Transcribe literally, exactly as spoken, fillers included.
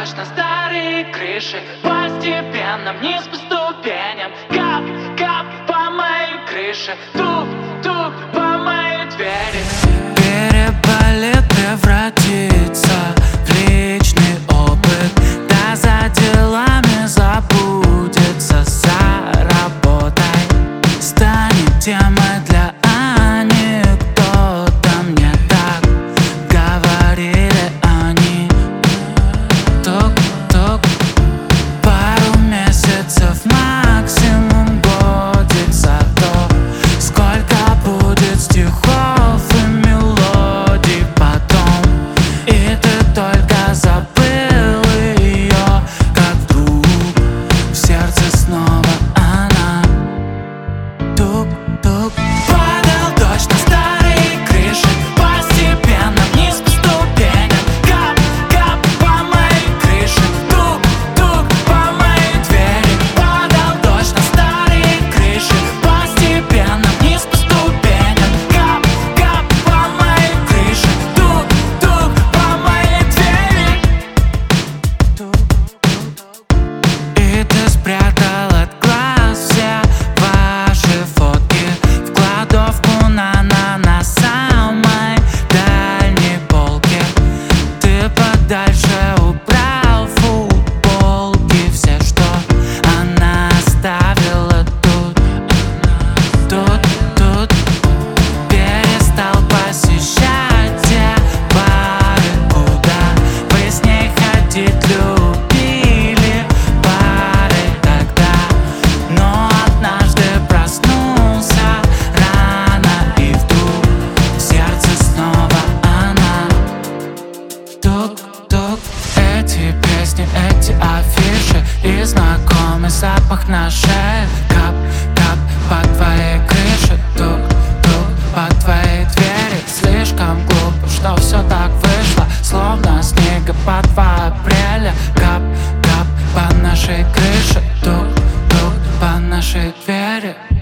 дождь на старые крыши, постепенно вниз по ступеням. Кап, кап по моей крыше, тук, тук по моей двери. Переболит, превратится в личный опыт. Да за делами забудется, за работой. Станет темой для анекдота. Мне так говорили они. Тук-тук, пару месяцев, максимум годик. За то, сколько будет стихов и мелодий потом. И ты только забыл ее, как вдруг в сердце снова она. Тук-тук. Падал дождь на старые крыши, постепенно вниз по ступеням. Кап, кап по моей крыше, тук-тук по моей двери. Падал дождь на старые крыши, постепенно вниз по ступеням. Кап, кап по моей крыше, тук-тук по моей двери. И ты спрятал от глаз все ваши фотки в кладовку на-на на самой дальней полке. Ты подальше убрал футболки, все, что она оставила тут. Тут, тут. Перестал посещать те бары, куда вы с ней ходить любили парой тогда. Но однажды проснулся рано, и вдруг в сердце снова она. Тук-тук. Эти песни, эти афиши и знакомый запах на шее. Кап, кап по твоей крыше, тук-тук по твоей двери. Слишком глупо, что все так вышло, словно снегопад в апреле. Кап, кап по нашей крыше, тук-тук по нашей двери.